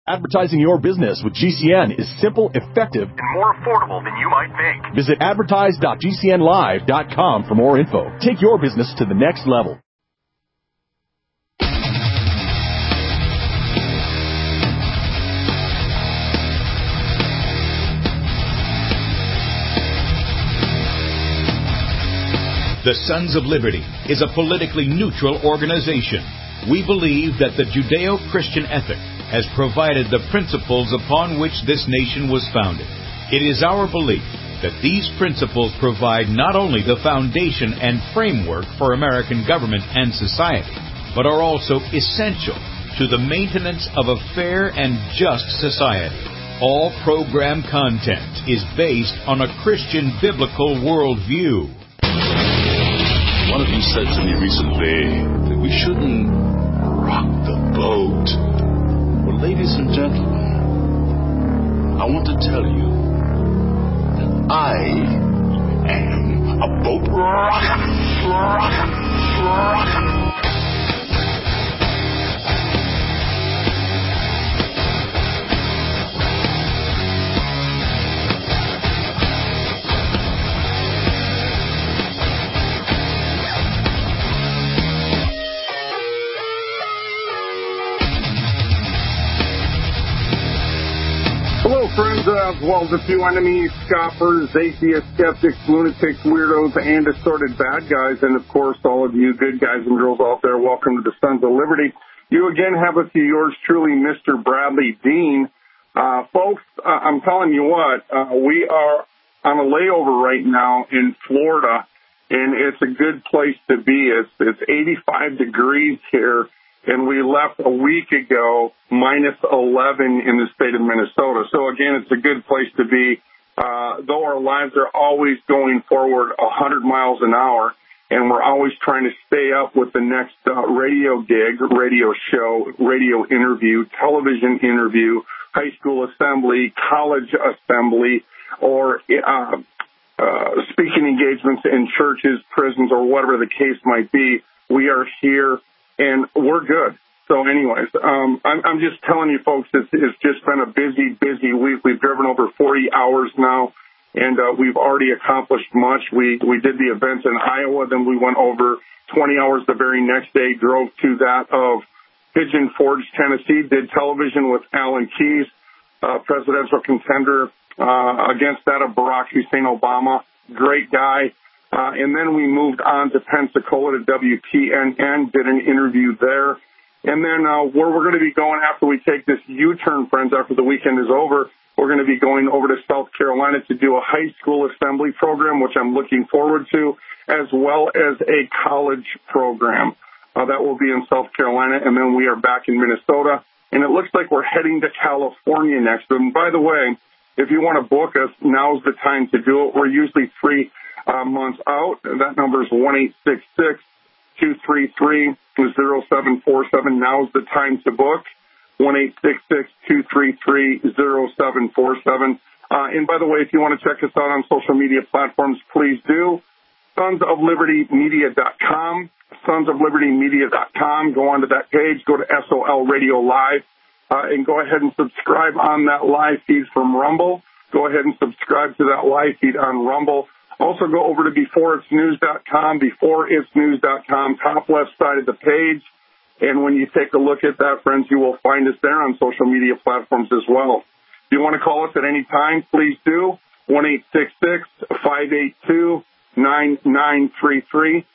Advertising your business with GCN is simple, effective, and more affordable than you might think. Visit advertise.gcnlive.com for more info. Take your business to the next level. The Sons of Liberty is a politically neutral organization. We believe that the Judeo-Christian ethic has provided the principles upon which this nation was founded. It is our belief that these principles provide not only the foundation and framework for American government and society, but are also essential to the maintenance of a fair and just society. All program content is based on a Christian biblical worldview. One of you said to me recently that we shouldn't rock the boat. Well, ladies and gentlemen, I want to tell you that I am a boat rocker. Hello, friends, as well as a few enemies, scoffers, atheists, skeptics, lunatics, weirdos, and assorted bad guys, and, of course, all of you good guys and girls out there, welcome to the Sons of Liberty. You again have with you yours truly, Mr. Bradley Dean. Folks, I'm telling you what, we are on a layover right now in Florida, and it's a good place to be. It's 85 degrees here. And we left a week ago minus 11 in the state of Minnesota. So, again, it's a good place to be. Though our lives are always going forward 100 miles an hour, and we're always trying to stay up with the next radio gig, radio show, radio interview, television interview, high school assembly, college assembly, or speaking engagements in churches, prisons, or whatever the case might be. We are here. And we're good. So anyways, I'm just telling you folks, it's just been a busy week. We've driven over 40 hours now, and we've already accomplished much. We did the events in Iowa, then we went over 20 hours the very next day, drove to that of Pigeon Forge, Tennessee, did television with Alan Keyes, presidential contender, against that of Barack Hussein Obama. Great guy. And then we moved on to Pensacola to WTNN, did an interview there. And then where we're going to be going after we take this U-turn, friends, after the weekend is over, we're going to be going over to South Carolina to do a high school assembly program, which I'm looking forward to, as well as a college program. That will be in South Carolina. And then we are back in Minnesota. And it looks like we're heading to California next. And by the way, if you want to book us, now's the time to do it. We're usually 3 months out. That number is 1-866-233-0747. Now's the time to book. 1-866-233-0747. And by the way, if you want to check us out on social media platforms, please do. SonsOfLibertyMedia.com. SonsOfLibertyMedia.com. Go onto that page. Go to SOL Radio Live. And go ahead and subscribe on that live feed from Rumble. Go ahead and subscribe to that live feed on Rumble. Also go over to BeforeIt'sNews.com, BeforeIt'sNews.com, top left side of the page. And when you take a look at that, friends, you will find us there on social media platforms as well. If you want to call us at any time, please do. 1-866-582-9933.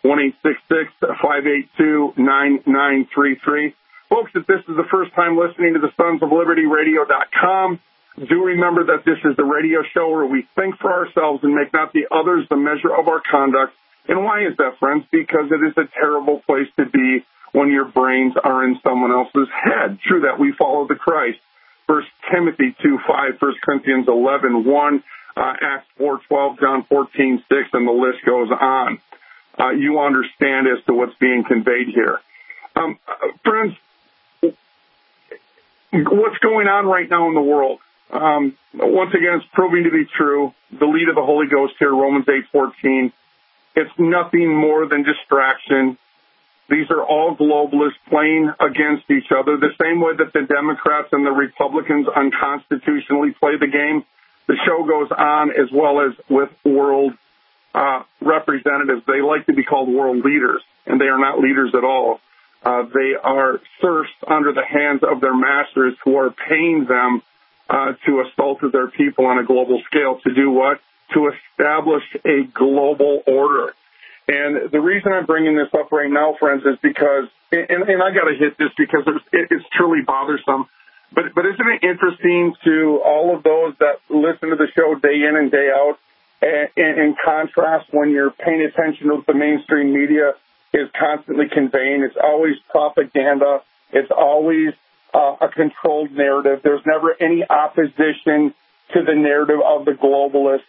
1-866-582-9933. Folks, if this is the first time listening to the Sons of Liberty Radio.com, do remember that this is the radio show where we think for ourselves and make not the others the measure of our conduct. And why is that, friends? Because it is a terrible place to be when your brains are in someone else's head. True that we follow the Christ. 1 Timothy 2:5, 1 Corinthians 11:1, Acts 4:12, John 14:6, and the list goes on. You understand as to what's being conveyed here. Friends, what's going on right now in the world? Once again, it's proving to be true. The lead of the Holy Ghost here, Romans 8:14. It's nothing more than distraction. These are all globalists playing against each other, the same way that the Democrats and the Republicans unconstitutionally play the game. The show goes on, as well as with world representatives. They like to be called world leaders, and they are not leaders at all. They are serfs under the hands of their masters, who are paying them to assault their people on a global scale. To do what? To establish a global order. And the reason I'm bringing this up right now, friends, is because, and I got to hit this because it's truly bothersome, but isn't it interesting to all of those that listen to the show day in and day out, in contrast when you're paying attention to what the mainstream media is constantly conveying? It's always propaganda. It's always a controlled narrative. There's never any opposition to the narrative of the globalists.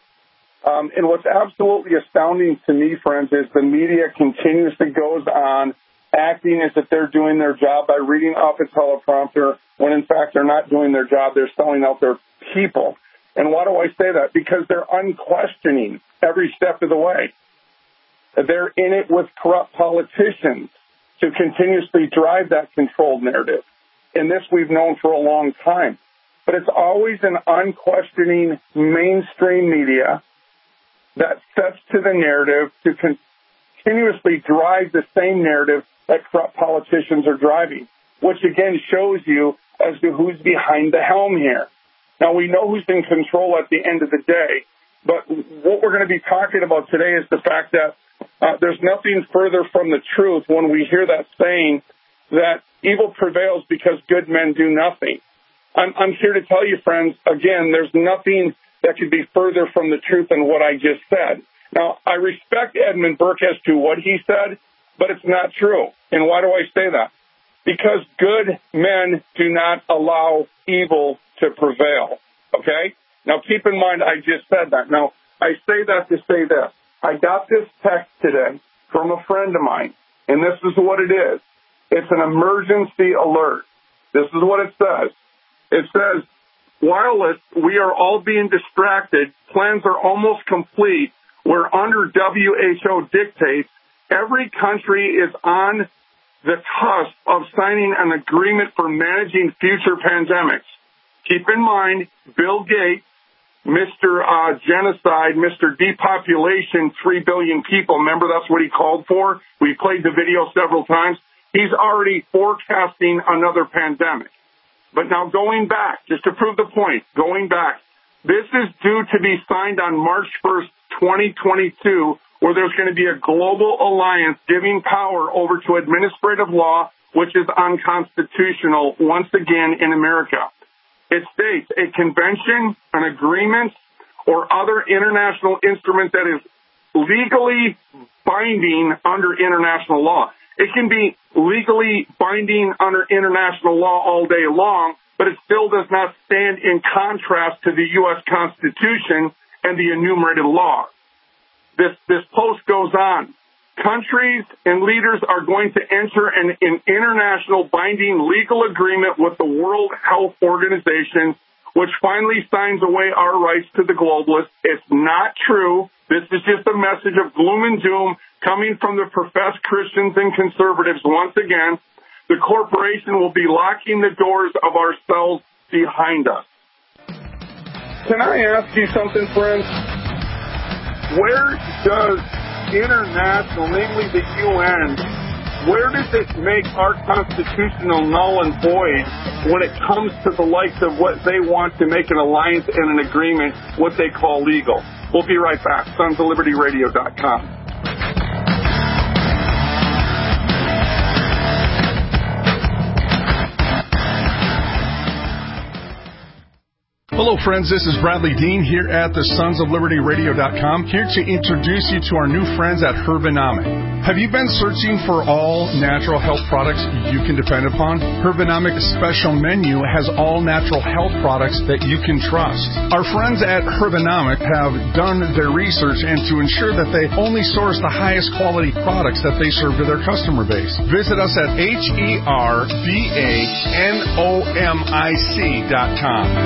And what's absolutely astounding to me, friends, is the media continuously goes on acting as if they're doing their job by reading off a teleprompter, when in fact they're not doing their job. They're selling out their people. And why do I say that? Because they're unquestioning every step of the way. They're in it with corrupt politicians to continuously drive that controlled narrative. And this we've known for a long time. But it's always an unquestioning mainstream media that sets to the narrative to continuously drive the same narrative that corrupt politicians are driving, which again shows you as to who's behind the helm here. Now, we know who's in control at the end of the day, but what we're going to be talking about today is the fact that there's nothing further from the truth when we hear that saying that evil prevails because good men do nothing. I'm here to tell you, friends, again, there's nothing that could be further from the truth than what I just said. Now, I respect Edmund Burke as to what he said, but it's not true. And why do I say that? Because good men do not allow evil to prevail, okay? Now, keep in mind, I just said that. Now, I say that to say this. I got this text today from a friend of mine, and this is what it is. It's an emergency alert. This is what it says. It says, "Wireless, we are all being distracted. Plans are almost complete. We're under WHO dictates. Every country is on the cusp of signing an agreement for managing future pandemics. Keep in mind, Bill Gates, Mr. Genocide, Mr. Depopulation, 3 billion people. Remember, that's what he called for? We played the video several times. He's already forecasting another pandemic. But now going back, just to prove the point, going back, this is due to be signed on March 1st, 2022, where there's going to be a global alliance giving power over to administrative law, which is unconstitutional once again in America. It states a convention, an agreement, or other international instrument that is legally binding under international law. It can be legally binding under international law all day long, but it still does not stand in contrast to the U.S. Constitution and the enumerated laws. This post goes on. Countries and leaders are going to enter an international binding legal agreement with the World Health Organization, which finally signs away our rights to the globalists. It's not true. This is just a message of gloom and doom coming from the professed Christians and conservatives. Once again, the corporation will be locking the doors of our cells behind us. Can I ask you something, friends? Where does international, namely the UN, where does it make our constitutional null and void when it comes to the likes of what they want to make an alliance and an agreement, what they call legal? We'll be right back. SonsOfLibertyRadio.com. Hello, friends. This is Bradley Dean here at the SonsOfLibertyRadio.com, here to introduce you to our new friends at Herbanomic. Have you been searching for all natural health products you can depend upon? Herbanomic's special menu has all natural health products that you can trust. Our friends at Herbanomic have done their research and to ensure that they only source the highest quality products that they serve to their customer base. Visit us at HERBANOMIC.com.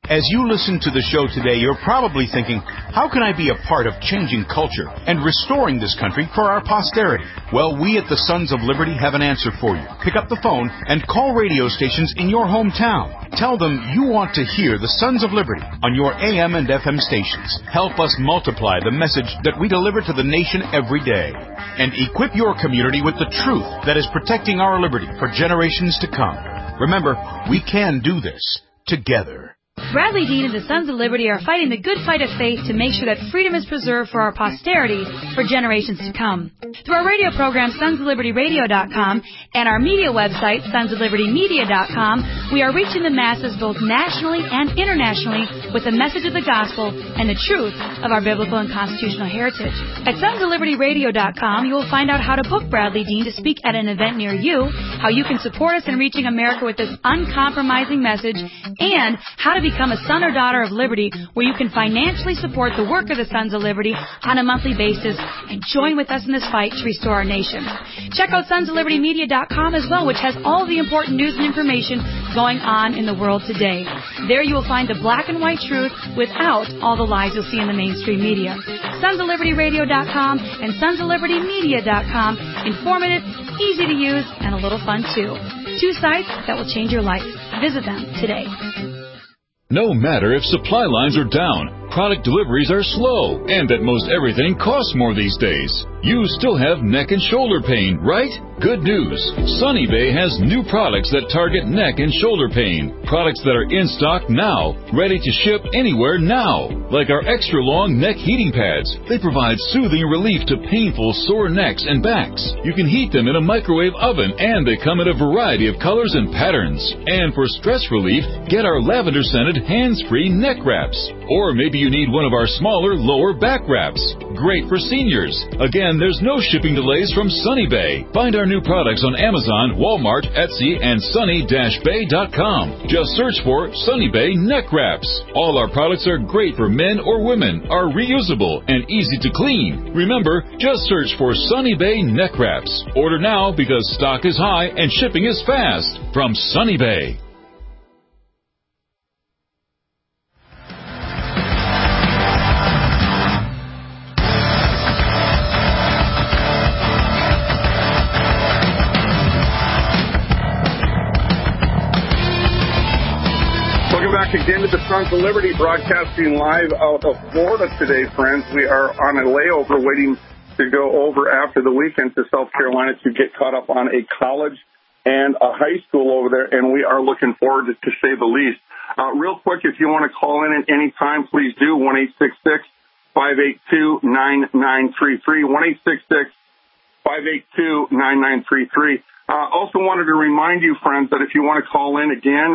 As you listen to the show today, you're probably thinking, how can I be a part of changing culture and restoring this country for our posterity? Well, we at the Sons of Liberty have an answer for you. Pick up the phone and call radio stations in your hometown. Tell them you want to hear the Sons of Liberty on your AM and FM stations. Help us multiply the message that we deliver to the nation every day. And equip your community with the truth that is protecting our liberty for generations to come. Remember, we can do this together. Bradley Dean and the Sons of Liberty are fighting the good fight of faith to make sure that freedom is preserved for our posterity for generations to come. Through our radio program, sonsoflibertyradio.com, and our media website, sonsoflibertymedia.com, we are reaching the masses both nationally and internationally with the message of the gospel and the truth of our biblical and constitutional heritage. At sonsoflibertyradio.com, you will find out how to book Bradley Dean to speak at an event near you, how you can support us in reaching America with this uncompromising message, and how to become a son or daughter of liberty, where you can financially support the work of the Sons of Liberty on a monthly basis and join with us in this fight to restore our nation. Check out sonsoflibertymedia.com as well, which has all the important news and information going on in the world today. There you will find the black and white truth without all the lies you'll see in the mainstream media. sonsoflibertyradio.com and sonsoflibertymedia.com. Informative, easy to use, and a little fun too. 2 sites that will change your life. Visit them today. No matter if supply lines are down, product deliveries are slow, and that most everything costs more these days, you still have neck and shoulder pain, right? Good news. Sunny Bay has new products that target neck and shoulder pain. Products that are in stock now, ready to ship anywhere now. Like our extra long neck heating pads. They provide soothing relief to painful sore necks and backs. You can heat them in a microwave oven, and they come in a variety of colors and patterns. And for stress relief, get our lavender-scented hands-free neck wraps. Or maybe you need one of our smaller lower back wraps. Great for seniors. Again, there's no shipping delays from Sunny Bay. Find our new products on Amazon, Walmart, Etsy, and sunny-bay.com. Just search for Sunny Bay Neck Wraps. All our products are great for men or women, are reusable, and easy to clean. Remember, just search for Sunny Bay Neck Wraps. Order now because stock is high and shipping is fast. From Sunny Bay. Again to the Sons of Liberty, broadcasting live out of Florida today, friends. We are on a layover waiting to go over after the weekend to South Carolina to get caught up on a college and a high school over there, and we are looking forward to say the least. Real quick, if you want to call in at any time, please do, 1-866-582-9933, 1-866-582-9933. Also wanted to remind you, friends, that if you want to call in again,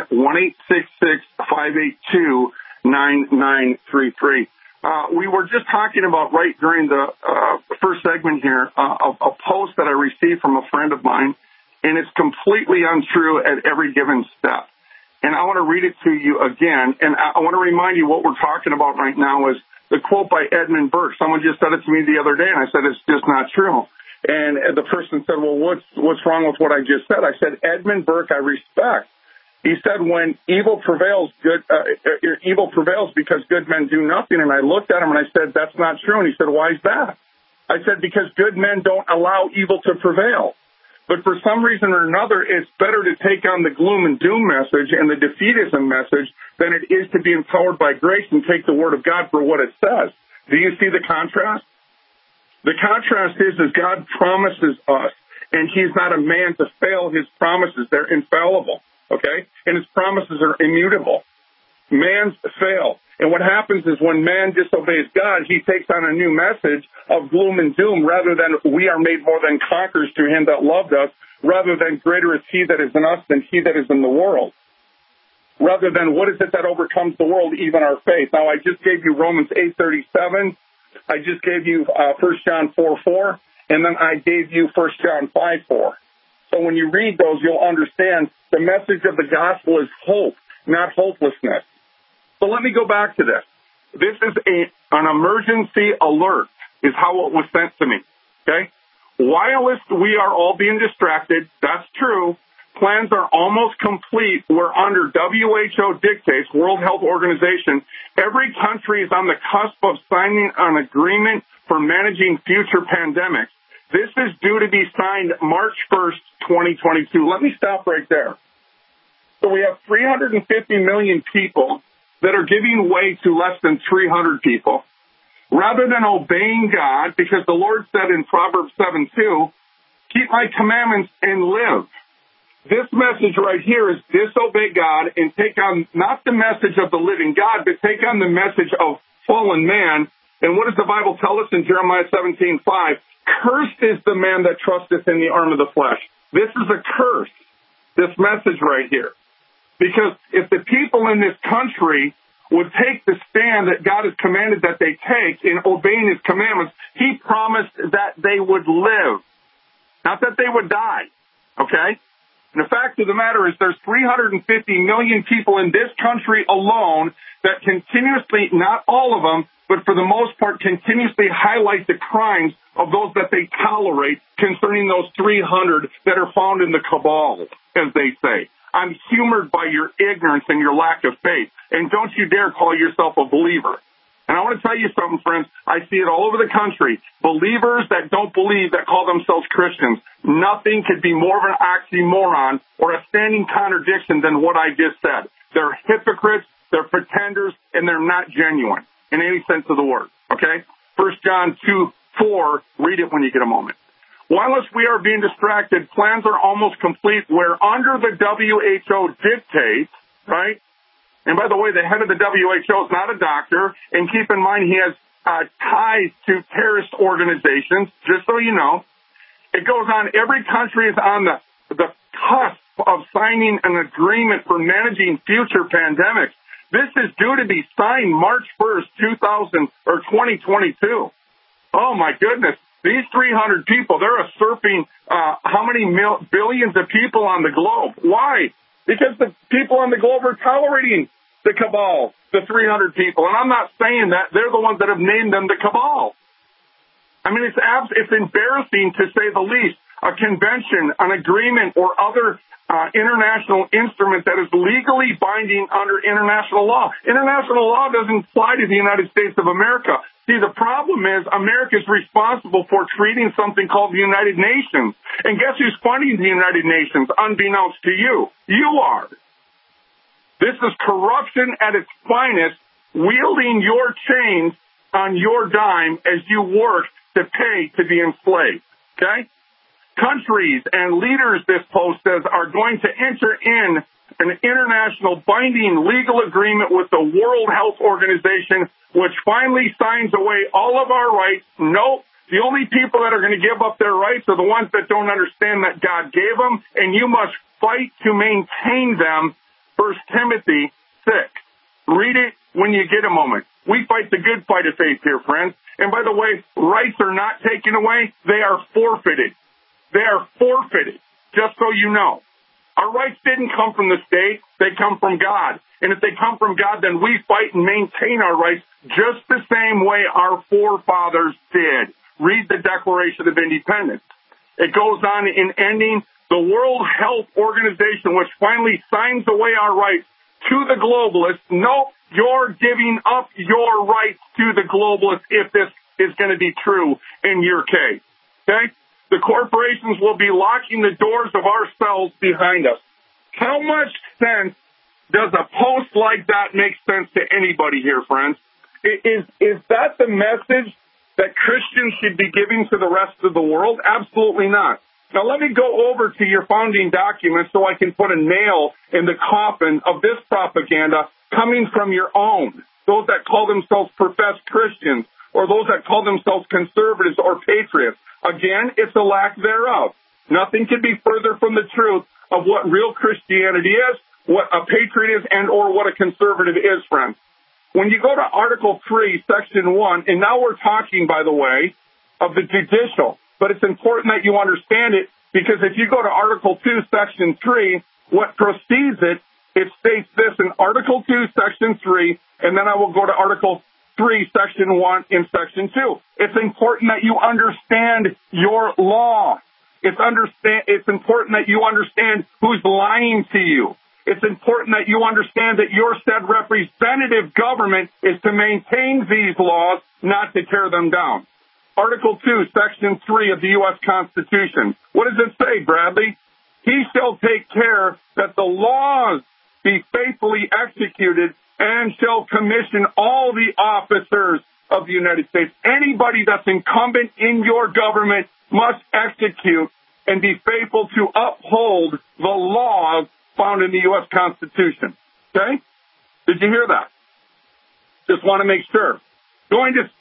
1-866-582-9933. We were just talking about right during the first segment here, a post that I received from a friend of mine, and it's completely untrue at every given step. And I want to read it to you again, and I want to remind you what we're talking about right now is the quote by Edmund Burke. Someone just said it to me the other day, and I said it's just not true. And the person said, well, what's wrong with what I just said? I said, Edmund Burke, I respect. He said, when evil prevails, evil prevails because good men do nothing. And I looked at him and I said, that's not true. And he said, why is that? I said, because good men don't allow evil to prevail. But for some reason or another, it's better to take on the gloom and doom message and the defeatism message than it is to be empowered by grace and take the word of God for what it says. Do you see the contrast? The contrast is God promises us, and he's not a man to fail his promises. They're infallible, okay? And his promises are immutable. Man's fail. And what happens is when man disobeys God, he takes on a new message of gloom and doom rather than we are made more than conquerors through him that loved us, rather than greater is he that is in us than he that is in the world. Rather than what is it that overcomes the world, even our faith. Now, I just gave you Romans 8:37. I just gave you 1 John 4:4, and then I gave you 1 John 5:4. So when you read those, you'll understand the message of the gospel is hope, not hopelessness. So let me go back to this. This is an emergency alert, is how it was sent to me, okay? Whilst we are all being distracted, that's true, plans are almost complete where under WHO dictates, World Health Organization, every country is on the cusp of signing an agreement for managing future pandemics. This is due to be signed March 1st, 2022. Let me stop right there. So we have 350 million people that are giving way to less than 300 people. Rather than obeying God, because the Lord said in Proverbs 7:2, keep my commandments and live. This message right here is disobey God and take on not the message of the living God, but take on the message of fallen man. And what does the Bible tell us in Jeremiah 17:5? Cursed is the man that trusteth in the arm of the flesh. This is a curse, this message right here. Because if the people in this country would take the stand that God has commanded that they take in obeying his commandments, he promised that they would live, not that they would die, okay? And the fact of the matter is there's 350 million people in this country alone that continuously, not all of them, but for the most part, continuously highlight the crimes of those that they tolerate concerning those 300 that are found in the cabal, as they say. I'm humored by your ignorance and your lack of faith, and don't you dare call yourself a believer. And I want to tell you something, friends. I see it all over the country. Believers that don't believe that call themselves Christians. Nothing could be more of an oxymoron or a standing contradiction than what I just said. They're hypocrites, they're pretenders, and they're not genuine in any sense of the word. Okay? 1 John 2:4, read it when you get a moment. Whilst we are being distracted, plans are almost complete where under the WHO dictates, right? And by the way, the head of the WHO is not a doctor, and keep in mind he has ties to terrorist organizations, just so you know. It goes on, every country is on the cusp of signing an agreement for managing future pandemics. This is due to be signed March 1st, 2022. Oh, my goodness. These 300 people, they're usurping how many billions of people on the globe. Why? Because the people on the globe are tolerating the cabal, the 300 people. And I'm not saying that. They're the ones that have named them the cabal. I mean, it's embarrassing to say the least. A convention, an agreement, or other international instrument that is legally binding under international law. International law doesn't apply to the United States of America. See, the problem is America is responsible for creating something called the United Nations. And guess who's funding the United Nations, unbeknownst to you? You are. This is corruption at its finest, wielding your chains on your dime as you work to pay to be enslaved. Okay? Countries and leaders, this post says, are going to enter in an international binding legal agreement with the World Health Organization, which finally signs away all of our rights. Nope. The only people that are going to give up their rights are the ones that don't understand that God gave them, and you must fight to maintain them. 1 Timothy 6. Read it when you get a moment. We fight the good fight of faith here, friends. And by the way, rights are not taken away. They are forfeited. They are forfeited, just so you know. Our rights didn't come from the state. They come from God. And if they come from God, then we fight and maintain our rights just the same way our forefathers did. Read the Declaration of Independence. It goes on in ending, the World Health Organization, which finally signs away our rights to the globalists. Nope, you're giving up your rights to the globalists if this is going to be true in your case. Okay? The corporations will be locking the doors of our cells behind us. How much sense does a post like that make sense to anybody here, friends? Is that the message that Christians should be giving to the rest of the world? Absolutely not. Now, let me go over to your founding documents so I can put a nail in the coffin of this propaganda coming from your own, those that call themselves professed Christians or those that call themselves conservatives or patriots. Again, it's a lack thereof. Nothing can be further from the truth of what real Christianity is, what a patriot is, and or what a conservative is, friends. When you go to Article 3, Section 1, and now we're talking, by the way, of the judicial, but it's important that you understand it, because if you go to Article 2, Section 3, what precedes it, it states this in Article 2, Section 3, and then I will go to Article 3, Section 1 in Section 2. It's important that you understand your law. It's important that you understand who's lying to you. It's important that you understand that your said representative government is to maintain these laws, not to tear them down. Article 2, Section 3 of the U.S. Constitution. What does it say, Bradley? He shall take care that the laws be faithfully executed and shall commission all the officers of the United States. Anybody that's incumbent in your government must execute and be faithful to uphold the laws found in the U.S. Constitution. Okay? Did you hear that? Just want to make sure. Going to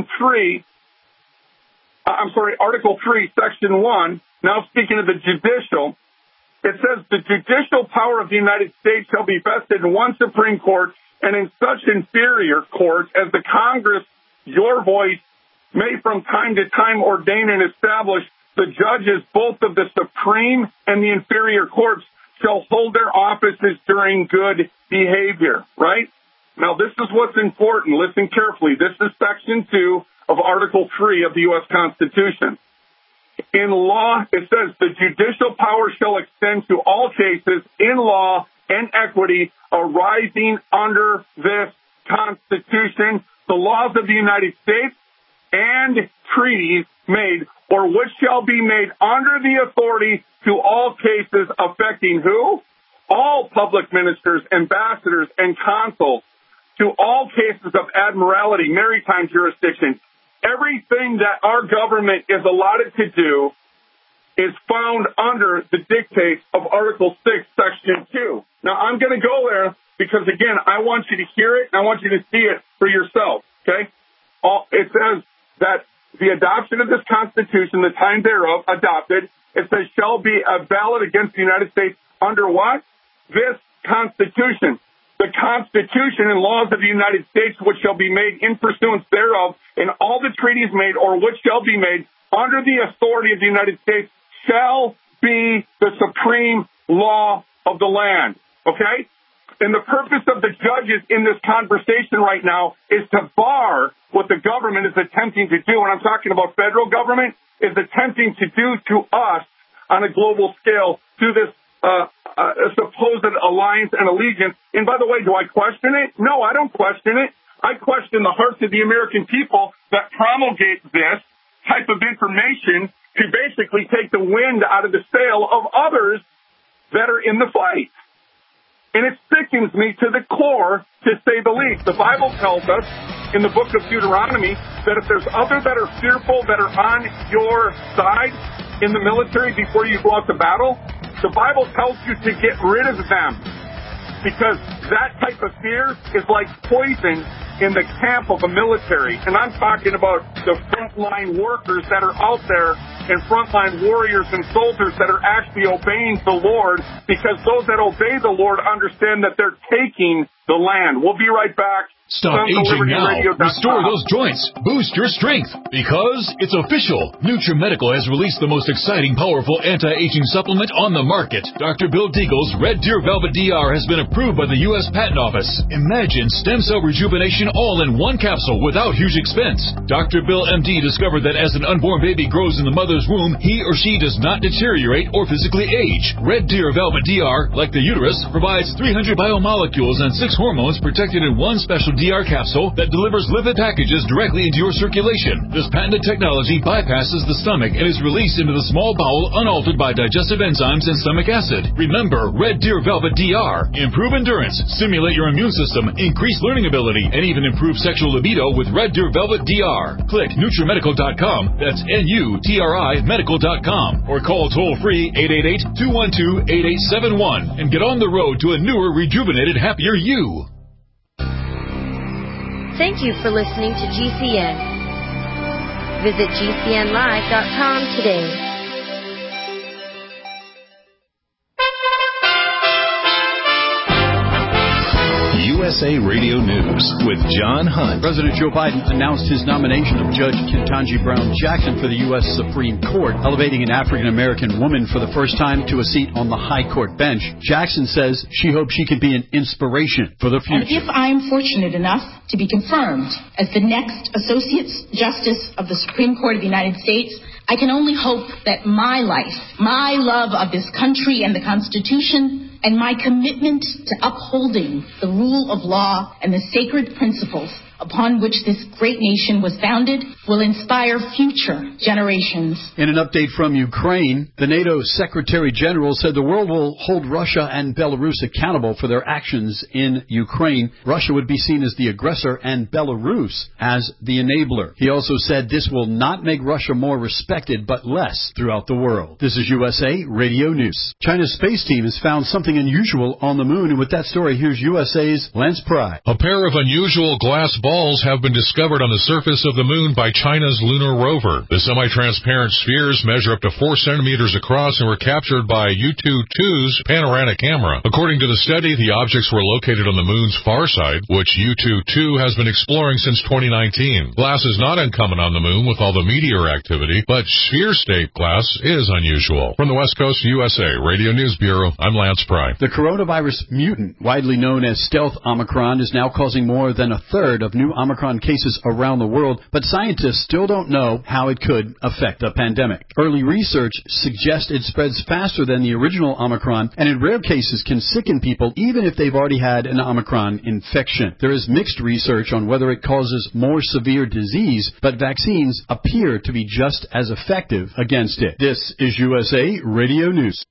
Article 3, Section 1, now speaking of the judicial, it says the judicial power of the United States shall be vested in one Supreme Court and in such inferior courts as the Congress, your voice, may from time to time ordain and establish. The judges, both of the Supreme and the inferior courts, shall hold their offices during good behavior, right? Now, this is what's important. Listen carefully. This is Section 2 of Article 3 of the U.S. Constitution. In law, it says the judicial power shall extend to all cases in law and equity arising under this Constitution, the laws of the United States, and treaties made or which shall be made under the authority to all cases affecting who? All public ministers, ambassadors, and consuls, to all cases of admiralty, maritime jurisdiction. Everything that our government is allotted to do is found under the dictates of Article 6, Section 2. Now, I'm going to go there because, again, I want you to hear it and I want you to see it for yourself, okay? It says that the adoption of this Constitution, the time thereof, adopted, it says, shall be valid against the United States under what? This Constitution. The Constitution and laws of the United States, which shall be made in pursuance thereof, and all the treaties made or which shall be made under the authority of the United States, shall be the supreme law of the land. Okay? And the purpose of the judges in this conversation right now is to bar what the government is attempting to do, and I'm talking about federal government, is attempting to do to us on a global scale through this supposed alliance and allegiance. And by the way, do I question it? No, I don't question it. I question the hearts of the American people that promulgate this type of information to basically take the wind out of the sail of others that are in the fight. And it sickens me to the core, to say the least. The Bible tells us in the book of Deuteronomy that if there's others that are fearful, that are on your side in the military before you go out to battle, the Bible tells you to get rid of them, because that type of fear is like poison in the camp of a military. And I'm talking about the frontline workers that are out there and frontline warriors and soldiers that are actually obeying the Lord, because those that obey the Lord understand that they're taking the land. We'll be right back. Stop aging now. Restore those joints. Boost your strength. Because it's official. NutriMedical has released the most exciting, powerful anti-aging supplement on the market. Dr. Bill Deagle's Red Deer Velvet DR has been approved by the U.S. Patent Office. Imagine stem cell rejuvenation all in one capsule without huge expense. Dr. Bill MD discovered that as an unborn baby grows in the mother's womb, he or she does not deteriorate or physically age. Red Deer Velvet DR, like the uterus, provides 300 biomolecules and 6 hormones protected in one special DR capsule that delivers lipid packages directly into your circulation. This patented technology bypasses the stomach and is released into the small bowel unaltered by digestive enzymes and stomach acid. Remember, Red Deer Velvet DR. Improve endurance, stimulate your immune system, increase learning ability, and even improve sexual libido with Red Deer Velvet DR. Click NutriMedical.com. That's NUTRI Medical.com. Or call toll-free 888-212-8871 and get on the road to a newer, rejuvenated, happier you. Thank you for listening to GCN. Visit GCNlive.com today. USA Radio News with John Hunt. President Joe Biden announced his nomination of Judge Ketanji Brown Jackson for the U.S. Supreme Court, elevating an African-American woman for the first time to a seat on the High Court bench. Jackson says she hopes she can be an inspiration for the future. And if I'm fortunate enough to be confirmed as the next Associate Justice of the Supreme Court of the United States, I can only hope that my life, my love of this country and the Constitution, and my commitment to upholding the rule of law and the sacred principles upon which this great nation was founded will inspire future generations. In an update from Ukraine, the NATO Secretary General said the world will hold Russia and Belarus accountable for their actions in Ukraine. Russia would be seen as the aggressor and Belarus as the enabler. He also said this will not make Russia more respected, but less throughout the world. This is USA Radio News. China's space team has found something unusual on the moon, and with that story, here's USA's Lance Pry. A pair of unusual glass balls have been discovered on the surface of the moon by China's lunar rover. The semi-transparent spheres measure up to 4 centimeters across and were captured by U-22's panoramic camera. According to the study, the objects were located on the moon's far side, which U-22 has been exploring since 2019. Glass is not uncommon on the moon with all the meteor activity, but sphere-shaped glass is unusual. From the West Coast USA Radio News Bureau, I'm Lance Pry. The coronavirus mutant, widely known as stealth Omicron, is now causing more than a third of new Omicron cases around the world, but scientists still don't know how it could affect the pandemic. Early research suggests it spreads faster than the original Omicron, and in rare cases can sicken people even if they've already had an Omicron infection. There is mixed research on whether it causes more severe disease, but vaccines appear to be just as effective against it. This is USA Radio News.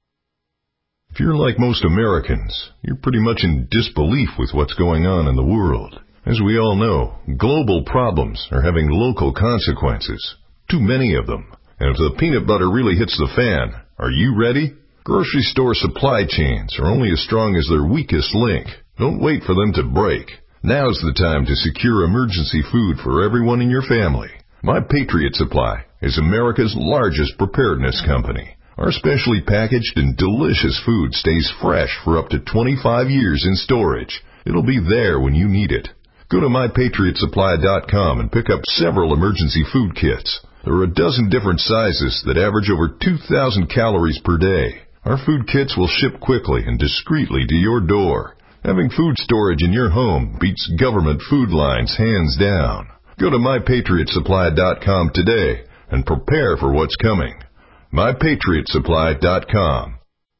If you're like most Americans, you're pretty much in disbelief with what's going on in the world. As we all know, global problems are having local consequences. Too many of them. And if the peanut butter really hits the fan, are you ready? Grocery store supply chains are only as strong as their weakest link. Don't wait for them to break. Now's the time to secure emergency food for everyone in your family. My Patriot Supply is America's largest preparedness company. Our specially packaged and delicious food stays fresh for up to 25 years in storage. It'll be there when you need it. Go to MyPatriotSupply.com and pick up several emergency food kits. There are a dozen different sizes that average over 2,000 calories per day. Our food kits will ship quickly and discreetly to your door. Having food storage in your home beats government food lines hands down. Go to MyPatriotSupply.com today and prepare for what's coming. MyPatriotSupply.com.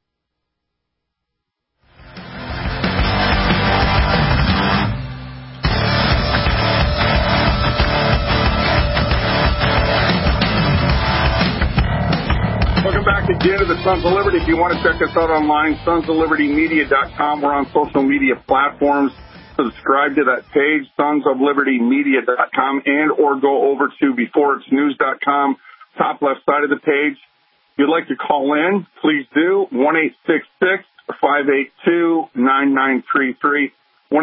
Welcome back again to the Sons of Liberty. If you want to check us out online, sonsoflibertymedia.com. We're on social media platforms. Subscribe to that page, sonsoflibertymedia.com, and or go over to beforeitsnews.com, top left side of the page. If you'd like to call in, please do. 1-866-582-9933.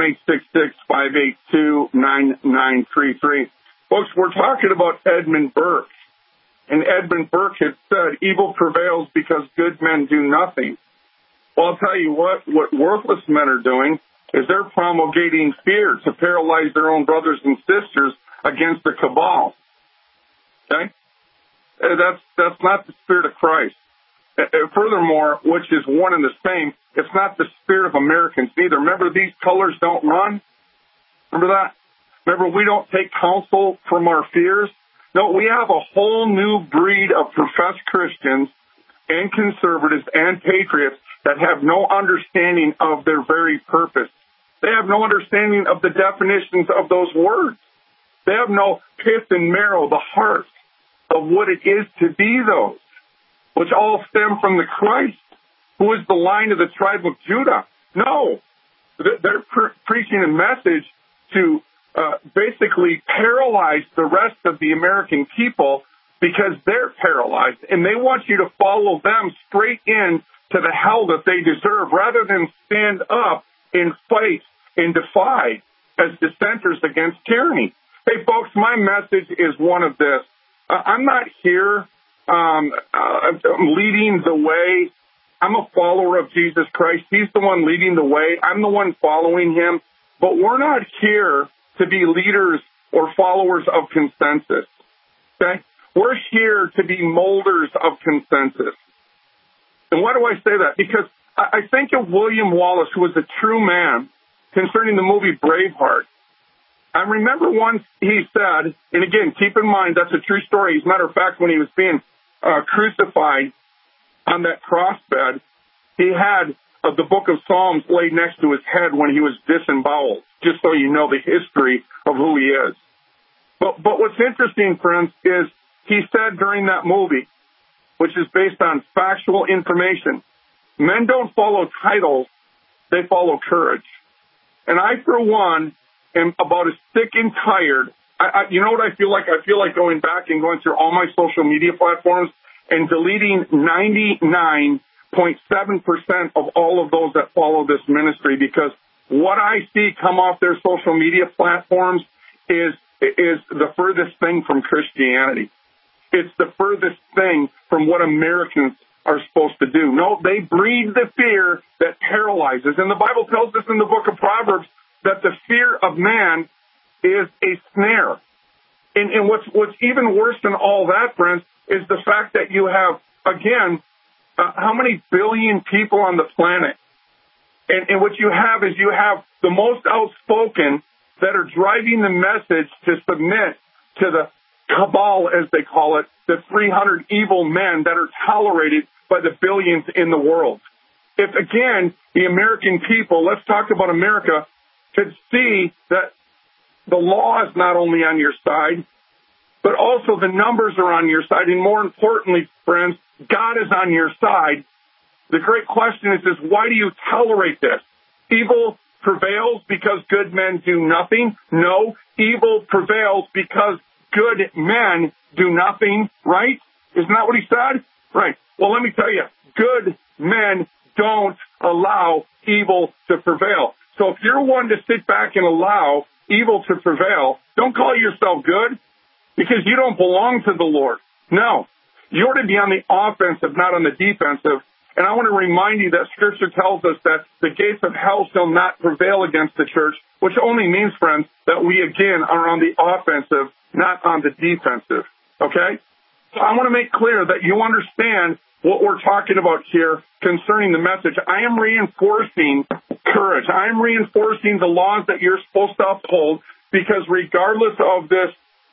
1-866-582-9933. Folks, we're talking about Edmund Burke. And Edmund Burke had said, evil prevails because good men do nothing. Well, I'll tell you what worthless men are doing is they're promulgating fear to paralyze their own brothers and sisters against the cabal. Okay? That's not the spirit of Christ. Furthermore, which is one and the same, it's not the spirit of Americans neither. Remember, these colors don't run? Remember that? Remember, we don't take counsel from our fears? No, we have a whole new breed of professed Christians and conservatives and patriots that have no understanding of their very purpose. They have no understanding of the definitions of those words. They have no pith and marrow, the heart of what it is to be those, which all stem from the Christ, who is the line of the tribe of Judah. No, they're preaching a message to basically paralyze the rest of the American people because they're paralyzed, and they want you to follow them straight in to the hell that they deserve rather than stand up and fight and defy as dissenters against tyranny. Hey, folks, my message is one of this. I'm not here leading the way. I'm a follower of Jesus Christ. He's the one leading the way. I'm the one following him. But we're not here to be leaders or followers of consensus. Okay? We're here to be molders of consensus. And why do I say that? Because I think of William Wallace, who was a true man, concerning the movie Braveheart. I remember once he said, and again, keep in mind, that's a true story. As a matter of fact, when he was being crucified on that crossbed, he had the book of Psalms laid next to his head when he was disemboweled, just so you know the history of who he is. But what's interesting, friends, is he said during that movie, which is based on factual information, men don't follow titles, they follow courage. And I, for one, am about as sick and tired. You know what I feel like? I feel like going back and going through all my social media platforms and deleting 99.7% of all of those that follow this ministry, because what I see come off their social media platforms is the furthest thing from Christianity. It's the furthest thing from what Americans are supposed to do. No, they breed the fear that paralyzes. And the Bible tells us in the book of Proverbs that the fear of man is a snare. And what's even worse than all that, friends, is the fact that you have, again, how many billion people on the planet? And what you have is you have the most outspoken that are driving the message to submit to the cabal, as they call it, the 300 evil men that are tolerated by the billions in the world. If, again, the American people, let's talk about America, could see that the law is not only on your side, but also the numbers are on your side. And more importantly, friends, God is on your side. The great question is why do you tolerate this? Evil prevails because good men do nothing? No, evil prevails because good men do nothing, right? Isn't that what he said? Right. Well, let me tell you, good men don't allow evil to prevail. So if you're one to sit back and allow evil to prevail, don't call yourself good, because you don't belong to the Lord. No, you're to be on the offensive, not on the defensive. And I want to remind you that Scripture tells us that the gates of hell shall not prevail against the church, which only means, friends, that we, again, are on the offensive, not on the defensive. Okay? So I want to make clear that you understand what we're talking about here concerning the message. I am reinforcing courage. I am reinforcing the laws that you're supposed to uphold, because regardless of this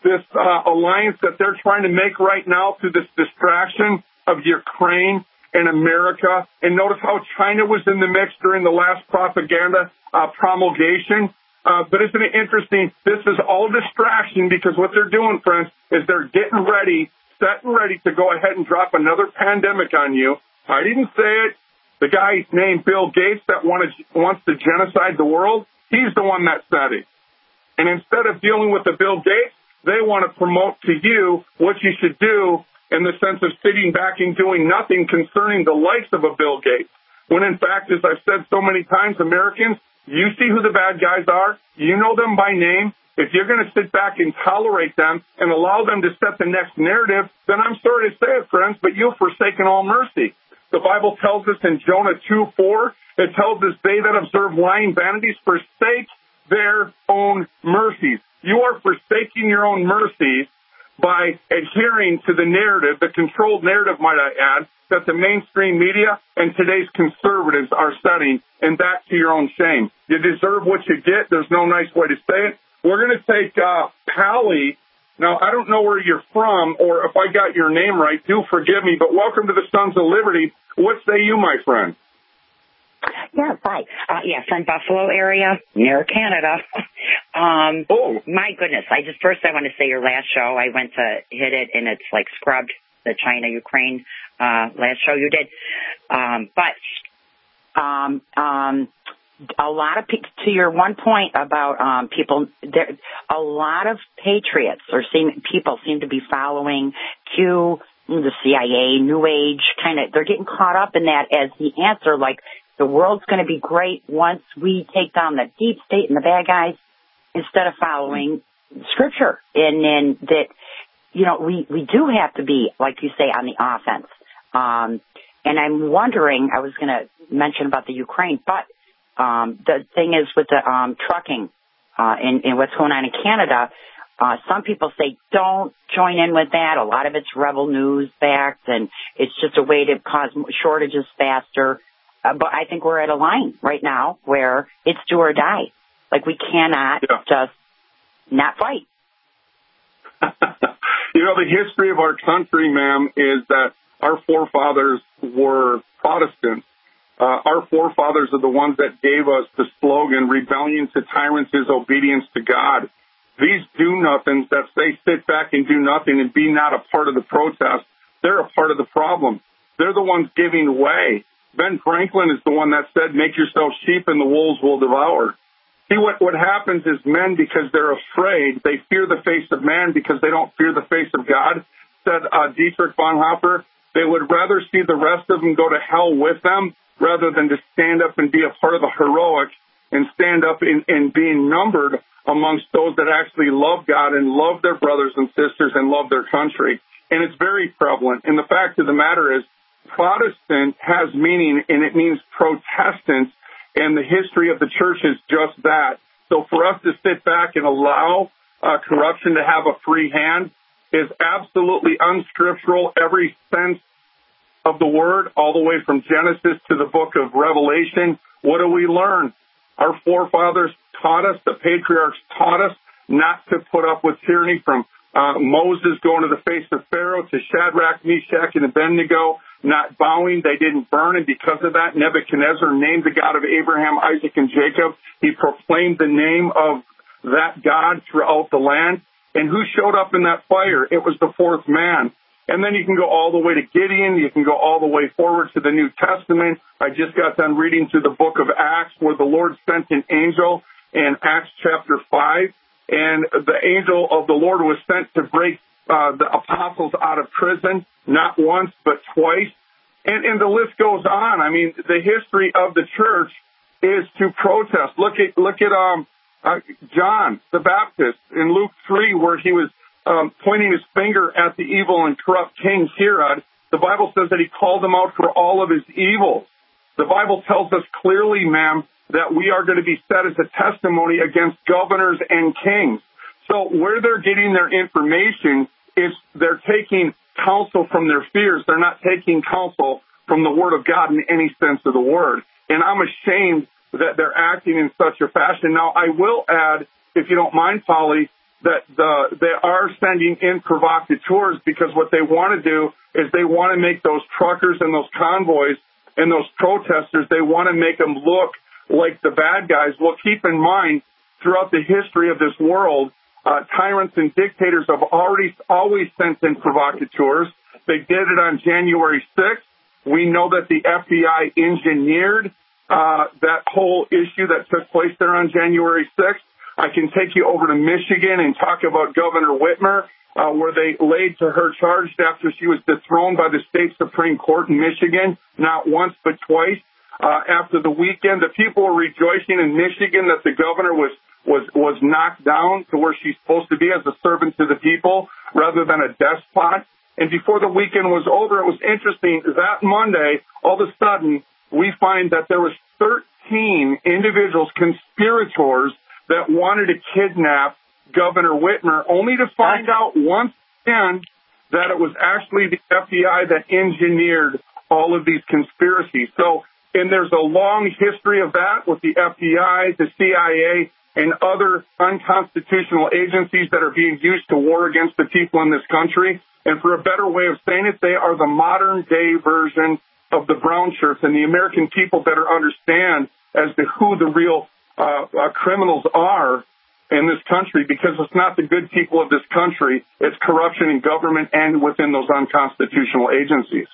alliance that they're trying to make right now through this distraction of Ukraine and America, and notice how China was in the mix during the last propaganda promulgation. But isn't it interesting? This is all distraction, because what they're doing, friends, is they're getting ready, set and ready to go ahead and drop another pandemic on you. I didn't say it. The guy named Bill Gates that wants to genocide the world, he's the one that said it. And instead of dealing with the Bill Gates, they want to promote to you what you should do in the sense of sitting back and doing nothing concerning the likes of a Bill Gates. When in fact, as I've said so many times, Americans, you see who the bad guys are. You know them by name. If you're going to sit back and tolerate them and allow them to set the next narrative, then I'm sorry to say it, friends, but you've forsaken all mercy. The Bible tells us in Jonah 2:4, it tells us they that observe lying vanities forsake their own mercies. You are forsaking your own mercies by adhering to the narrative, the controlled narrative, might I add, that the mainstream media and today's conservatives are setting, and that to your own shame. You deserve what you get. There's no nice way to say it. We're going to take Pally. Now, I don't know where you're from, or if I got your name right, do forgive me, but welcome to the Sons of Liberty. What say you, my friend? Yes, hi. From Buffalo area, near Canada. My goodness, I want to say your last show, I went to hit it, and it's like scrubbed, the China-Ukraine last show you did. A lot of people, to your one point about people, a lot of patriots people seem to be following Q, the CIA, New Age, they're getting caught up in that as the answer, like the world's going to be great once we take down the deep state and the bad guys, instead of following Scripture. And then that, we do have to be, like you say, on the offense. And I'm wondering, I was going to mention about the Ukraine, but the thing is with the trucking and what's going on in Canada, some people say don't join in with that. A lot of it's rebel news backed, and it's just a way to cause shortages faster. But I think we're at a line right now where it's do or die. Like we cannot just not fight. You know, the history of our country, ma'am, is that our forefathers were Protestants. Our forefathers are the ones that gave us the slogan, rebellion to tyrants is obedience to God. These do-nothings that say sit back and do nothing and be not a part of the protest, they're a part of the problem. They're the ones giving way. Ben Franklin is the one that said, make yourself sheep and the wolves will devour. See, what happens is men, because they're afraid, they fear the face of man because they don't fear the face of God, said Dietrich Bonhoeffer, they would rather see the rest of them go to hell with them rather than to stand up and be a part of the heroic and stand up in being numbered amongst those that actually love God and love their brothers and sisters and love their country. And it's very prevalent. And the fact of the matter is, Protestant has meaning, and it means Protestant, and the history of the church is just that. So for us to sit back and allow corruption to have a free hand is absolutely unscriptural, every sense of the word, all the way from Genesis to the book of Revelation. What do we learn? Our forefathers taught us, the patriarchs taught us not to put up with tyranny, from Moses going to the face of Pharaoh to Shadrach, Meshach, and Abednego, not bowing. They didn't burn, and because of that, Nebuchadnezzar named the God of Abraham, Isaac, and Jacob. He proclaimed the name of that God throughout the land. And who showed up in that fire? It was the fourth man. And then you can go all the way to Gideon. You can go all the way forward to the New Testament. I just got done reading through the book of Acts, where the Lord sent an angel in Acts chapter 5. And the angel of the Lord was sent to break the apostles out of prison, not once, but twice. And the list goes on. I mean, the history of the church is to protest. Look at John the Baptist in Luke 3, where he was pointing his finger at the evil and corrupt King Herod. The Bible says that he called him out for all of his evils. The Bible tells us clearly, ma'am, that we are going to be set as a testimony against governors and kings. So where they're getting their information is they're taking counsel from their fears. They're not taking counsel from the Word of God in any sense of the word. And I'm ashamed that they're acting in such a fashion. Now, I will add, if you don't mind, Polly, that they are sending in provocateurs, because what they want to do is they want to make those truckers and those convoys and those protesters, they want to make them look like the bad guys. Well, keep in mind, throughout the history of this world, tyrants and dictators have always sent in provocateurs. They did it on January 6th. We know that the FBI engineered that whole issue that took place there on January 6th. I can take you over to Michigan and talk about Governor Whitmer, where they laid to her charge after she was dethroned by the state Supreme Court in Michigan, not once but twice. After the weekend, the people were rejoicing in Michigan that the governor was knocked down to where she's supposed to be, as a servant to the people rather than a despot. And before the weekend was over, it was interesting. That Monday, all of a sudden, we find that there was 13 individuals, conspirators, that wanted to kidnap Governor Whitmer, only to find out once again that it was actually the FBI that engineered all of these conspiracies. So, and there's a long history of that with the FBI, the CIA, and other unconstitutional agencies that are being used to war against the people in this country. And for a better way of saying it, they are the modern-day version of the brown shirts, and the American people better understand as to who the real criminals are in this country, because it's not the good people of this country. It's corruption in government and within those unconstitutional agencies.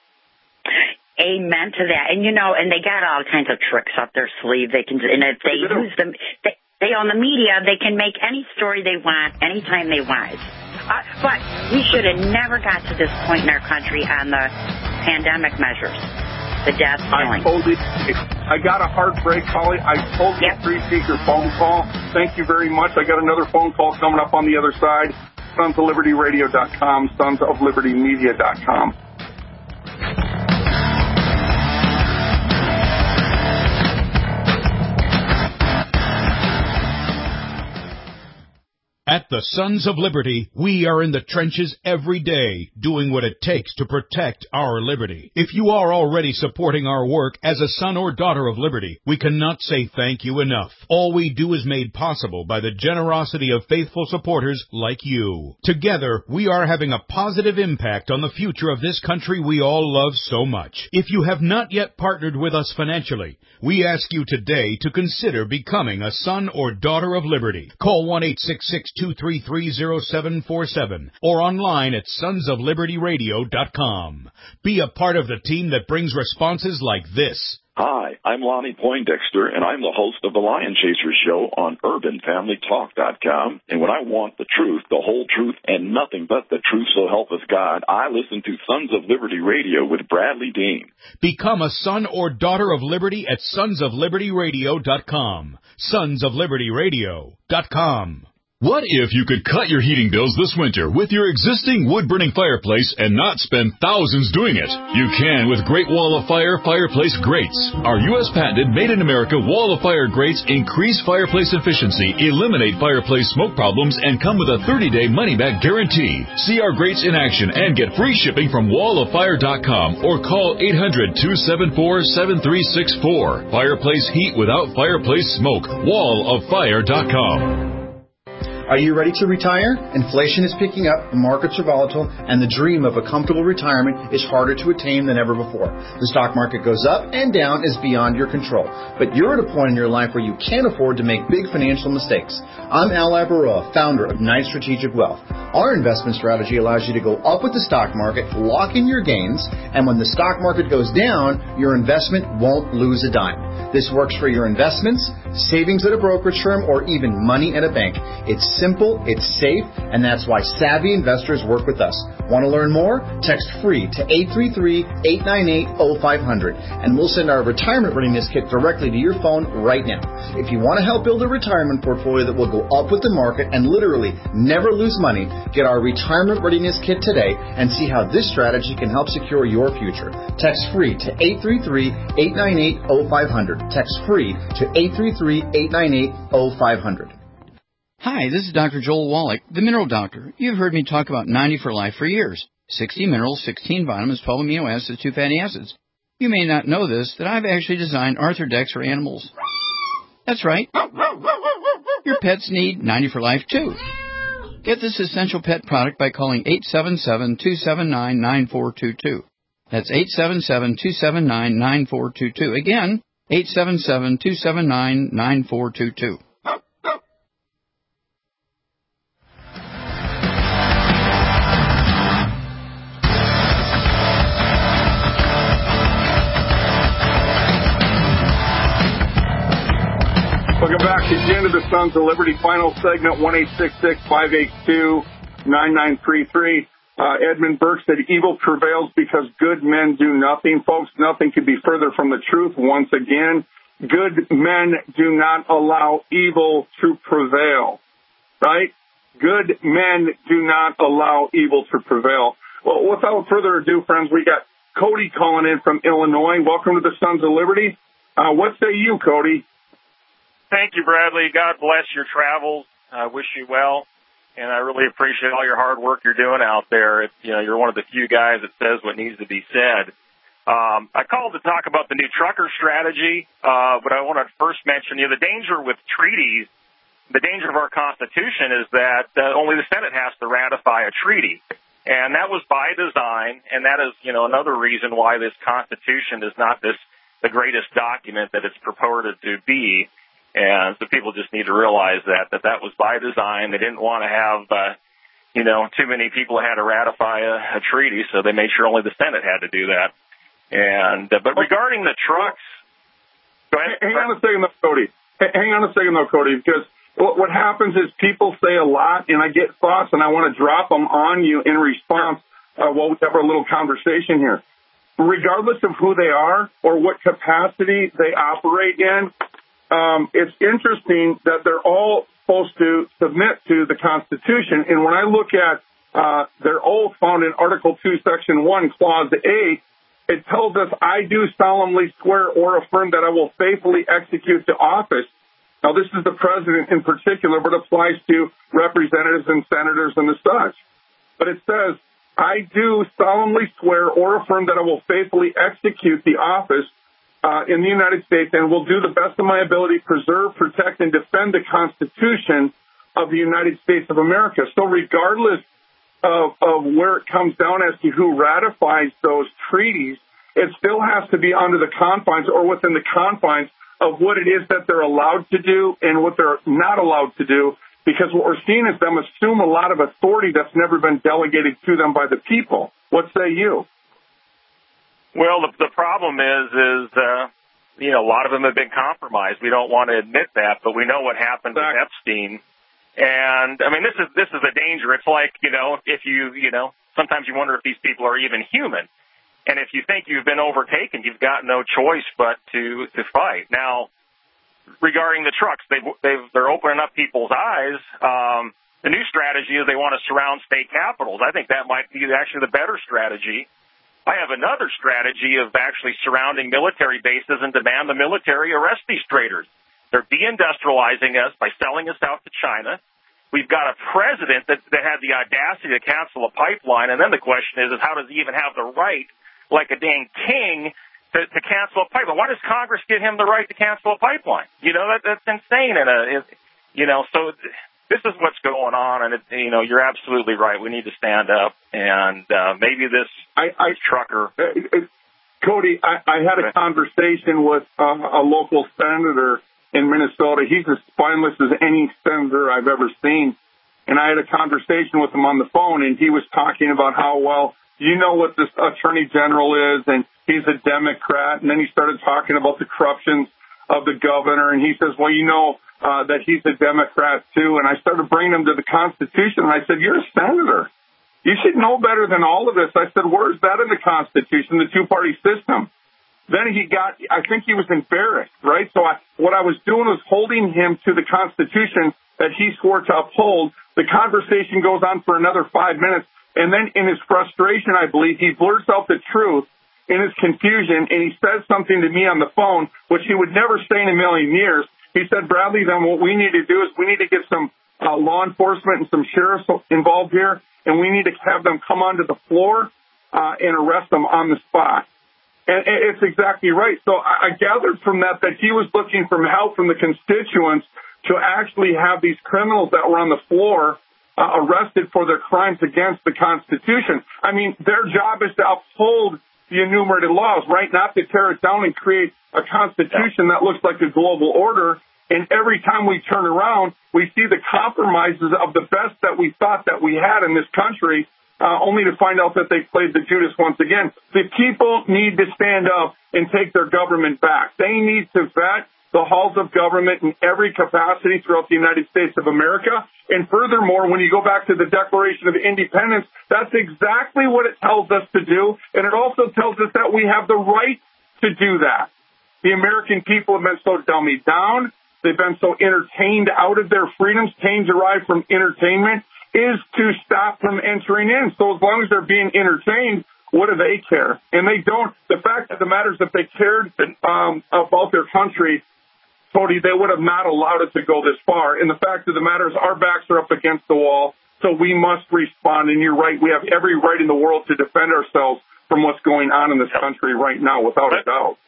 Amen to that. And, and they got all kinds of tricks up their sleeve. They can, and if they use them, they on the media, they can make any story they want, anytime they want. But we should have never got to this point in our country on the pandemic measures, the death killing. I got a heartbreak, Holly. I totally appreciate your phone call. Thank you very much. I got another phone call coming up on the other side. SonsOfLibertyRadio.com, SonsOfLibertyMedia.com. At the Sons of Liberty, we are in the trenches every day, doing what it takes to protect our liberty. If you are already supporting our work as a son or daughter of liberty, we cannot say thank you enough. All we do is made possible by the generosity of faithful supporters like you. Together, we are having a positive impact on the future of this country we all love so much. If you have not yet partnered with us financially, we ask you today to consider becoming a son or daughter of liberty. Call 1-866-233-0747 or online at sonsoflibertyradio.com. Be a part of the team that brings responses like this. Hi, I'm Lonnie Poindexter, and I'm the host of the Lion Chaser Show on UrbanFamilyTalk.com. And when I want the truth, the whole truth, and nothing but the truth, so help us God, I listen to Sons of Liberty Radio with Bradley Dean. Become a son or daughter of liberty at sonsoflibertyradio.com. Sonsoflibertyradio.com. What if you could cut your heating bills this winter with your existing wood-burning fireplace and not spend thousands doing it? You can with Great Wall of Fire fireplace grates. Our U.S. patented made-in-America Wall of Fire grates increase fireplace efficiency, eliminate fireplace smoke problems, and come with a 30-day money-back guarantee. See our grates in action and get free shipping from walloffire.com or call 800-274-7364. Fireplace heat without fireplace smoke. walloffire.com. Are you ready to retire? Inflation is picking up, the markets are volatile, and the dream of a comfortable retirement is harder to attain than ever before. The stock market goes up and down is beyond your control, but you're at a point in your life where you can't afford to make big financial mistakes. I'm Al Labaroa, founder of Knight Strategic Wealth. Our investment strategy allows you to go up with the stock market, lock in your gains, and when the stock market goes down, your investment won't lose a dime. This works for your investments, savings at a brokerage firm, or even money at a bank. It's simple, it's safe, and that's why savvy investors work with us. Want to learn more? Text FREE to 833-898-0500, and we'll send our retirement readiness kit directly to your phone right now. If you want to help build a retirement portfolio that will go up with the market and literally never lose money, get our retirement readiness kit today and see how this strategy can help secure your future. Text FREE to 833-898-0500. Text FREE to 833-898-0500. Hi, this is Dr. Joel Wallach, the Mineral Doctor. You've heard me talk about 90 for Life for years. 60 minerals, 16 vitamins, 12 amino acids, 2 fatty acids. You may not know this, that I've actually designed Arthrodex for animals. That's right. Your pets need 90 for Life, too. Get this essential pet product by calling 877-279-9422. That's 877-279-9422. Again, 877-279-9422. Welcome back again to the Sons of Liberty final segment, 1-866-582-9933. Edmund Burke said, evil prevails because good men do nothing. Folks, nothing could be further from the truth. Once again, good men do not allow evil to prevail, right? Good men do not allow evil to prevail. Well, without further ado, friends, we got Cody calling in from Illinois. Welcome to the Sons of Liberty. What say you, Cody? Thank you, Bradley. God bless your travels. I wish you well, and I really appreciate all your hard work you're doing out there. You're one of the few guys that says what needs to be said. I called to talk about the new trucker strategy, but I want to first mention, the danger with treaties, the danger of our Constitution is that only the Senate has to ratify a treaty, and that was by design, and that is, another reason why this Constitution is not the greatest document that it's purported to be. And so people just need to realize that was by design. They didn't want to have, too many people had to ratify a treaty, so they made sure only the Senate had to do that. But regarding the trucks, go ahead. Hang on a second, though, Cody, because what happens is people say a lot, and I get thoughts, and I want to drop them on you in response while we have our little conversation here. Regardless of who they are or what capacity they operate in, it's interesting that they're all supposed to submit to the Constitution. And when I look at their oath found in Article 2, Section 1, Clause 8, it tells us, I do solemnly swear or affirm that I will faithfully execute the office Now, this is the president in particular, but applies to representatives and senators and the such. But it says, I do solemnly swear or affirm that I will faithfully execute the office in the United States and will do the best of my ability to preserve, protect, and defend the Constitution of the United States of America. So regardless of where it comes down as to who ratifies those treaties, it still has to be under the confines or within the confines of what it is that they're allowed to do and what they're not allowed to do, because what we're seeing is them assume a lot of authority that's never been delegated to them by the people. What say you? Well, the problem is a lot of them have been compromised. We don't want to admit that, but we know what happened with Epstein. And I mean, this is a danger. It's like, if sometimes you wonder if these people are even human. And if you think you've been overtaken, you've got no choice but to fight. Now, regarding the trucks, they're opening up people's eyes. The new strategy is they want to surround state capitals. I think that might be actually the better strategy. I have another strategy of actually surrounding military bases and demand the military arrest these traitors. They're deindustrializing us by selling us out to China. We've got a president that had the audacity to cancel a pipeline, and then the question is how does he even have the right, like a dang king, to cancel a pipeline? Why does Congress give him the right to cancel a pipeline? That's insane. So this is what's going on, and you're absolutely right. We need to stand up, and maybe this trucker. Cody, I had a conversation with a local senator in Minnesota. He's as spineless as any senator I've ever seen, and I had a conversation with him on the phone, and he was talking about how, well, you know what this attorney general is, and he's a Democrat. And then he started talking about the corruption of the governor, and he says, well, that he's a Democrat too. And I started bringing him to the Constitution, and I said, you're a senator. You should know better than all of this. I said, where's that in the Constitution, the two-party system? Then I think he was embarrassed, right? So what I was doing was holding him to the Constitution that he swore to uphold. The conversation goes on for another 5 minutes. And then in his frustration, I believe, he blurts out the truth in his confusion, and he says something to me on the phone, which he would never say in a million years. He said, Bradley, then what we need to do is we need to get some law enforcement and some sheriffs involved here, and we need to have them come onto the floor and arrest them on the spot. And it's exactly right. So I gathered from that he was looking for help from the constituents to actually have these criminals that were on the floor arrested for their crimes against the Constitution. I mean, their job is to uphold the enumerated laws, right? Not to tear it down and create a Constitution that looks like a global order. And every time we turn around, we see the compromises of the best that we thought that we had in this country, only to find out that they played the Judas once again. The people need to stand up and take their government back. They need to vet the halls of government in every capacity throughout the United States of America. And furthermore, when you go back to the Declaration of Independence, that's exactly what it tells us to do. And it also tells us that we have the right to do that. The American people have been so dummied down. They've been so entertained out of their freedoms. Pain derived from entertainment is to stop from entering in. So as long as they're being entertained, what do they care? And they don't. The fact of the matter is, if they cared about their country, Cody, they would have not allowed it to go this far. And the fact of the matter is, our backs are up against the wall, so we must respond. And you're right, we have every right in the world to defend ourselves from what's going on in this country right now, without a doubt.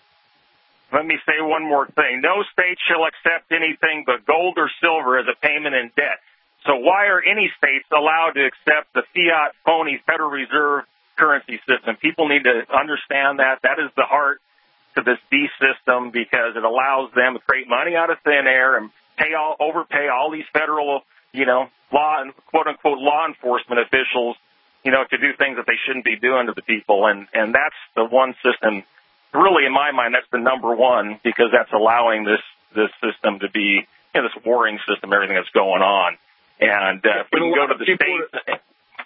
Let me say one more thing. No state shall accept anything but gold or silver as a payment in debt. So why are any states allowed to accept the fiat, phony Federal Reserve currency system? People need to understand that. That is the heart to this beast system, because it allows them to create money out of thin air and overpay all these federal, law and quote unquote law enforcement officials, to do things that they shouldn't be doing to the people. And that's the one system, really in my mind, that's the number one, because that's allowing this system to be, this warring system, everything that's going on. And when you go to the states,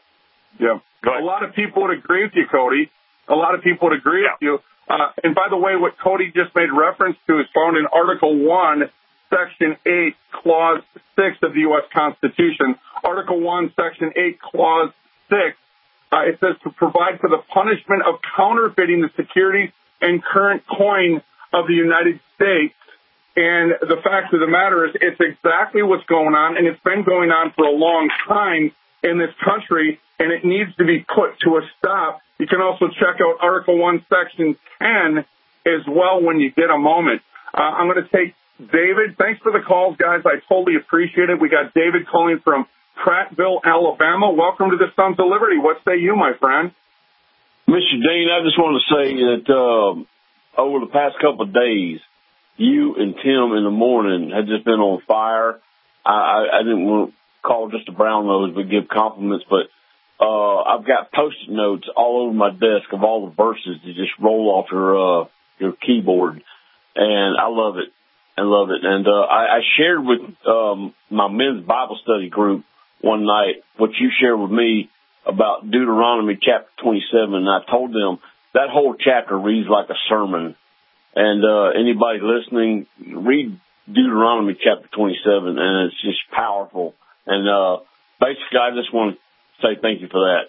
a lot of people would agree with you, Cody. A lot of people would agree with you. And by the way, what Cody just made reference to is found in Article 1, Section 8, Clause 6 of the U.S. Constitution. Article 1, Section 8, Clause 6, it says to provide for the punishment of counterfeiting the securities and current coin of the United States And the fact of the matter is it's exactly what's going on, and it's been going on for a long time in this country, and it needs to be put to a stop. You can also check out Article 1, Section 10 as well when you get a moment. I'm going to take David. Thanks for the calls, guys. I totally appreciate it. We got David calling from Prattville, Alabama. Welcome to the Sons of Liberty. What say you, my friend? Mr. Dean, I just want to say that over the past couple of days, you and Tim in the morning have just been on fire. I didn't want to call just a brown nose, but give compliments. But I've got Post-it notes all over my desk of all the verses that just roll off your keyboard, and I love it. I love it. And I shared with my men's Bible study group one night what you shared with me about Deuteronomy chapter 27, and I told them that whole chapter reads like a sermon. And anybody listening, read Deuteronomy chapter 27, and it's just powerful. And basically, I just want to say thank you for that.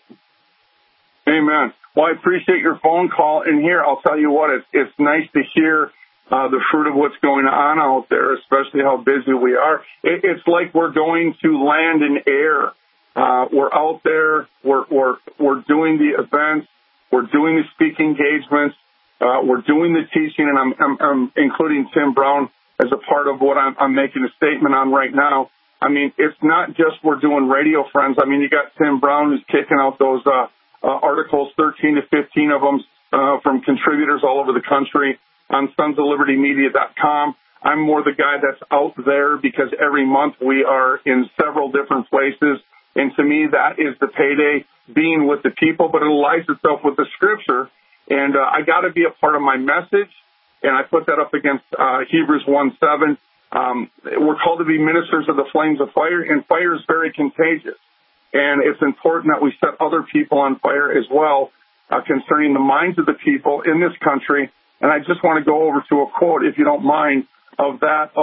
Amen. Well, I appreciate your phone call. And here, I'll tell you what, it's nice to hear the fruit of what's going on out there, especially how busy we are. It's like we're going to land and air. We're out there. We're doing the events. We're doing the speaking engagements. We're doing the teaching, and I'm including Tim Brown as a part of what I'm making a statement on right now. I mean, it's not just we're doing radio, friends. I mean, you got Tim Brown who's kicking out those articles, 13 to 15 of them from contributors all over the country on sonsoflibertymedia.com. I'm more the guy that's out there because every month we are in several different places. And to me, that is the payday, being with the people, but it aligns itself with the Scripture. And I got to be a part of my message, and I put that up against Hebrews 1:7. We're called to be ministers of the flames of fire, and fire is very contagious. And it's important that we set other people on fire as well concerning the minds of the people in this country. And I just want to go over to a quote, if you don't mind, of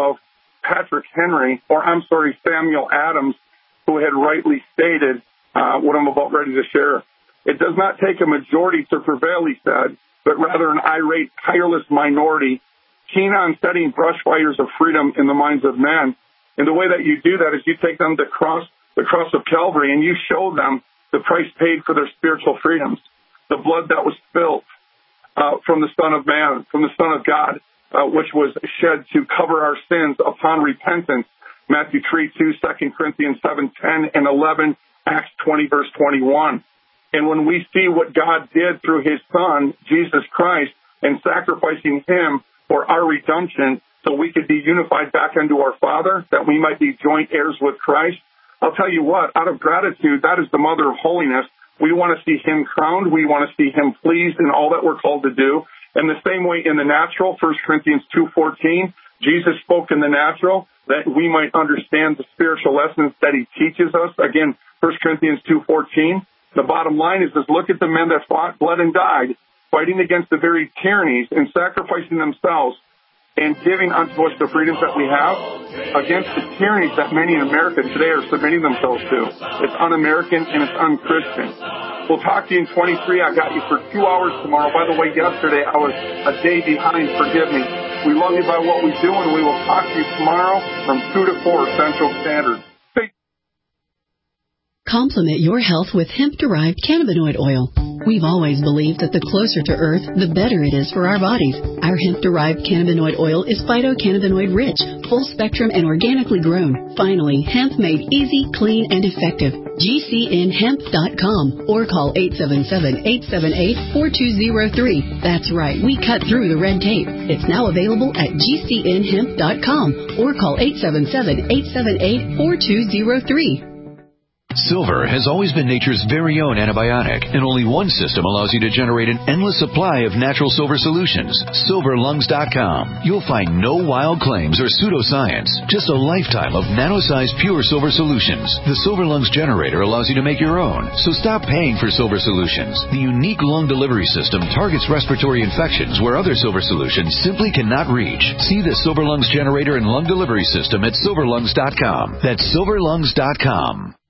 Samuel Adams, who had rightly stated what I'm about ready to share. It does not take a majority to prevail, he said, but rather an irate, tireless minority, keen on setting brush fires of freedom in the minds of men. And the way that you do that is you take them to the cross of Calvary, and you show them the price paid for their spiritual freedoms, the blood that was spilled from the Son of Man, from the Son of God, which was shed to cover our sins upon repentance. Matthew 3:2, 2 Corinthians 7:10 and 11, Acts 20, verse 21. And when we see what God did through his Son, Jesus Christ, and sacrificing him for our redemption so we could be unified back unto our Father, that we might be joint heirs with Christ, I'll tell you what, out of gratitude, that is the mother of holiness. We want to see him crowned. We want to see him pleased in all that we're called to do. And the same way in the natural, 1 Corinthians 2:14, Jesus spoke in the natural that we might understand the spiritual lessons that he teaches us. Again, 1 Corinthians 2:14. The bottom line is look at the men that fought, bled, and died, fighting against the very tyrannies and sacrificing themselves and giving unto us the freedoms that we have against the tyrannies that many in America today are submitting themselves to. It's un-American and it's un-Christian. We'll talk to you in 23. I got you for 2 hours tomorrow. By the way, yesterday I was a day behind. Forgive me. We love you by what we do, and we will talk to you tomorrow from 2 to 4 Central Standard. Complement your health with hemp-derived cannabinoid oil. We've always believed that the closer to Earth, the better it is for our bodies. Our hemp-derived cannabinoid oil is phytocannabinoid rich, full spectrum, and organically grown. Finally, hemp made easy, clean, and effective. GCNhemp.com or call 877-878-4203. That's right, we cut through the red tape. It's now available at GCNhemp.com or call 877-878-4203. Silver has always been nature's very own antibiotic, and only one system allows you to generate an endless supply of natural silver solutions. SilverLungs.com. You'll find no wild claims or pseudoscience, just a lifetime of nano-sized pure silver solutions. The Silver Lungs generator allows you to make your own, so stop paying for silver solutions. The unique lung delivery system targets respiratory infections where other silver solutions simply cannot reach. See the Silver Lungs generator and lung delivery system at SilverLungs.com. That's SilverLungs.com.